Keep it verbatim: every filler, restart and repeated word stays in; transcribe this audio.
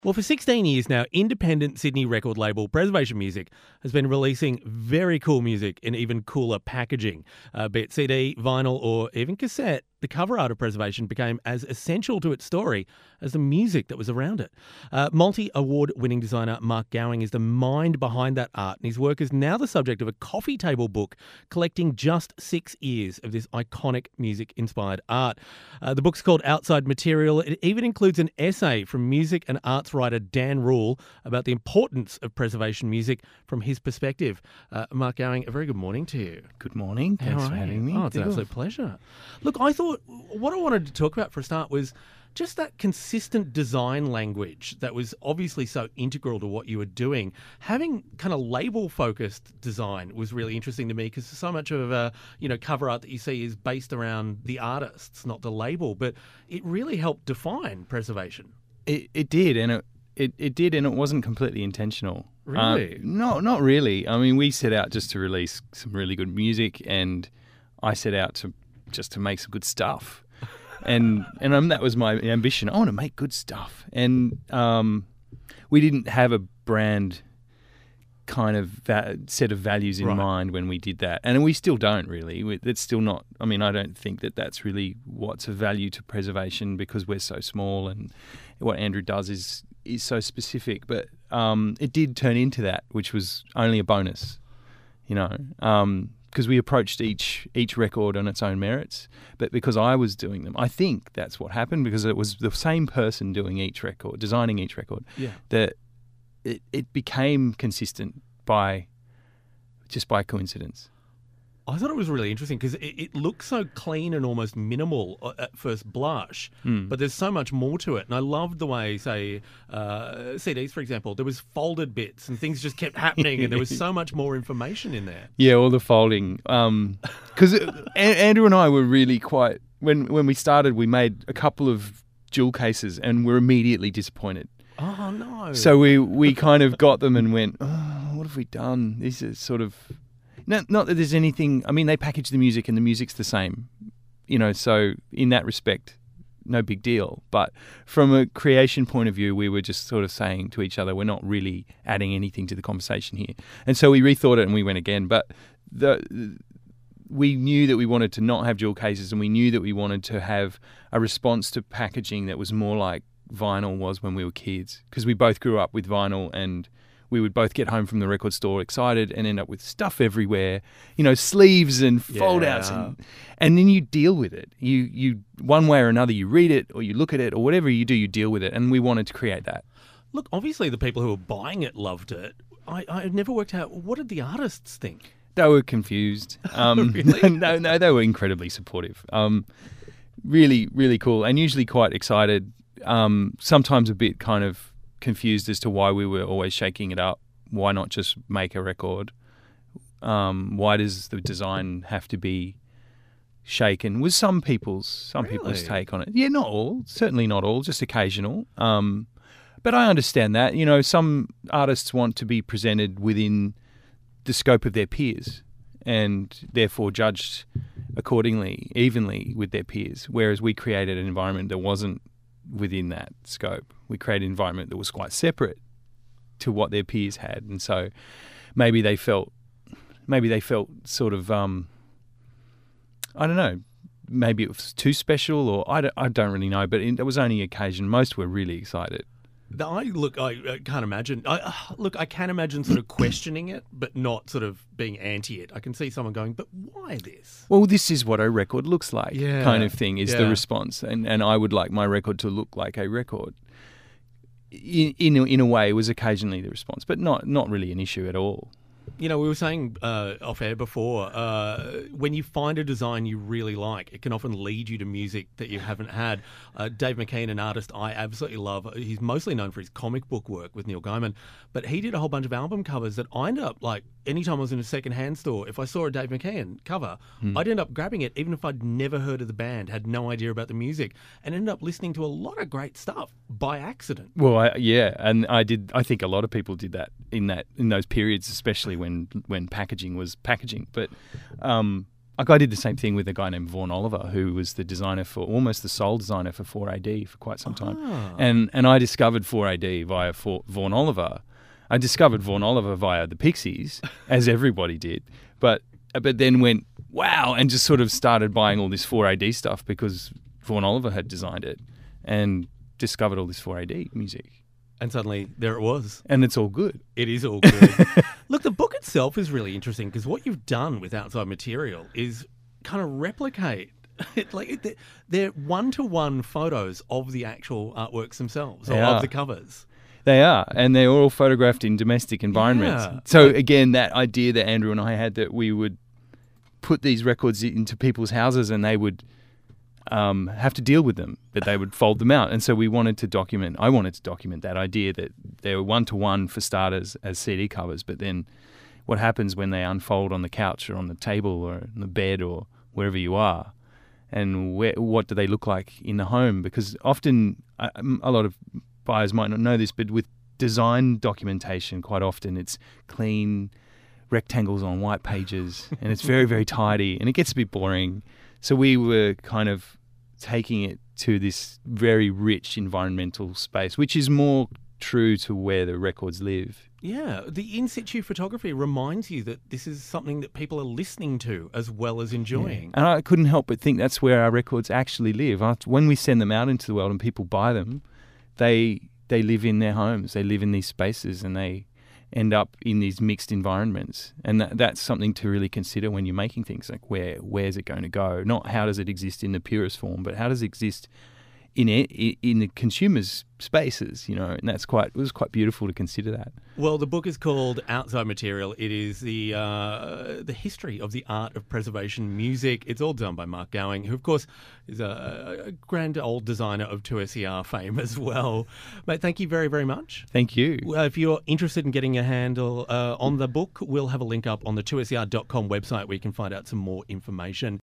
Well, for sixteen years now, independent Sydney record label Preservation Music has been releasing very cool music in even cooler packaging. Uh, be it C D, vinyl, or even cassette, the cover art of Preservation became as essential to its story as the music that was around it. Uh, multi-award winning designer Mark Gowing is the mind behind that art, and his work is now the subject of a coffee table book collecting just six years of this iconic music-inspired art. Uh, the book's called Outside Material. It even includes an essay from music and arts writer Dan Rule about the importance of preservation music from his perspective. Uh, Mark Gowing, a very good morning to you. Good morning. Thanks How for are having you? me. Oh, it's an absolute pleasure. Look, I thought what I wanted to talk about for a start was just that consistent design language that was obviously so integral to what you were doing. Having kind of label-focused design was really interesting to me because so much of uh, you know cover art that you see is based around the artists, not the label. But it really helped define Preservation. It, it did, and it, it it did, and it wasn't completely intentional. Really? Um, no, not really. I mean, we set out just to release some really good music, and I set out to just to make some good stuff. And and um, that was my ambition. I want to make good stuff. And um, we didn't have a brand kind of va- set of values in Right. mind when we did that. And we still don't really. We, it's still not, I mean, I don't think that that's really what's of value to preservation because we're so small and what Andrew does is, is so specific. But um, it did turn into that, which was only a bonus, you know. Um because we approached each each record on its own merits, but because I was doing them, I think that's what happened because it was the same person doing each record, designing each record, Yeah. that it, it became consistent by just by coincidence. I thought it was really interesting because it, it looks so clean and almost minimal at first blush, Mm. but there's so much more to it. And I loved the way, say, uh, C Ds, for example, there was folded bits and things just kept happening and there was so much more information in there. Yeah, all the folding. Because Andrew and I were really quite, when, when we started, we made a couple of jewel cases and were immediately disappointed. Oh, no. So we, we kind of got them and went, oh, what have we done? This is sort of... Not, not that there's anything... I mean, they package the music and the music's the same, you know, so in that respect, no big deal. But from a creation point of view, we were just sort of saying to each other, we're not really adding anything to the conversation here. And so we rethought it and we went again. But the we knew that we wanted to not have jewel cases and we knew that we wanted to have a response to packaging that was more like vinyl was when we were kids. Because we both grew up with vinyl and... we would both get home from the record store excited and end up with stuff everywhere, you know, sleeves and fold-outs. Yeah. And, and then you deal with it. You, you one way or another, you read it or you look at it or whatever you do, you deal with it. And we wanted to create that. Look, obviously the people who were buying it loved it. I, I never worked out, what did the artists think? They were confused. Um, Really? no, no, they were incredibly supportive. Um, really, really cool and usually quite excited, um, sometimes a bit kind of confused as to why we were always shaking it up. Why not just make a record? Um, why does the design have to be shaken? Was some people's some Really? people's take on it? Yeah, not all. Certainly not all. Just occasional. Um, but I understand that. You know, some artists want to be presented within the scope of their peers and therefore judged accordingly, evenly with their peers. Whereas we created an environment that wasn't within that scope. We created an environment that was quite separate to what their peers had, and so maybe they felt, maybe they felt sort of, um, I don't know, maybe it was too special, or I don't, I don't really know. But it was only occasion. Most were really excited. I look, I, I can't imagine. I, uh, look, I can imagine sort of questioning it, but not sort of being anti it. I can see someone going, "But why this?" Well, this is what a record looks like, Yeah, kind of thing is yeah. the response, and and I would like my record to look like a record. In in a, in a way, was occasionally the response, but not not really an issue at all. You know, we were saying uh, off air before, uh, when you find a design you really like, it can often lead you to music that you haven't had. Uh, Dave McKean, an artist I absolutely love, he's mostly known for his comic book work with Neil Gaiman, but he did a whole bunch of album covers that I ended up, like, anytime I was in a second-hand store, if I saw a Dave McKean cover, Hmm. I'd end up grabbing it, even if I'd never heard of the band, had no idea about the music, and ended up listening to a lot of great stuff by accident. Well, I, yeah, and I did. I think a lot of people did that in that in those periods, especially when when packaging was packaging. But um, Like I did the same thing with a guy named Vaughan Oliver, who was the designer for, almost the sole designer for four A D for quite some time. Ah. And and I discovered four A D via for, Vaughan Oliver. I discovered Vaughan Oliver via the Pixies, as everybody did. But but then went, wow, and just sort of started buying all this four A D stuff because Vaughan Oliver had designed it, and discovered all this four A D music. And suddenly there it was. And it's all good. It is all good. Look, the book itself is really interesting because what you've done with Outside Material is kind of replicate, it, like it, they're one-to-one photos of the actual artworks themselves, or They of are. the covers. They are, and they're all photographed in domestic environments. Yeah. So again, that idea that Andrew and I had that we would put these records into people's houses and they would um, have to deal with them, that they would fold them out. And so we wanted to document, I wanted to document that idea that they were one-to-one for starters as C D covers, but then what happens when they unfold on the couch or on the table or on the bed or wherever you are, and where, what do they look like in the home? Because often, a, a lot of buyers might not know this, but with design documentation, quite often it's clean rectangles on white pages and it's very, very tidy and it gets a bit boring. So we were kind of taking it to this very rich environmental space, which is more true to where the records live. Yeah, the in situ photography reminds you that this is something that people are listening to as well as enjoying. Yeah. And I couldn't help but think that's where our records actually live. After, when we send them out into the world and people buy them, they they live in their homes, they live in these spaces, and they end up in these mixed environments. And that, that's something to really consider when you're making things, like where where's it going to go? Not how does it exist in the purest form, but how does it exist in it, in the consumer's spaces, you know? And that's quite, it was quite beautiful to consider that. Well, the book is called Outside Material. It is the uh, the history of the art of preservation music. It's all done by Mark Gowing, who, of course, is a, a grand old designer of two S E R fame as well. Mate, thank you very, very much. Thank you. Uh, if you're interested in getting a handle uh, on the book, we'll have a link up on the two S E R dot com website where you can find out some more information.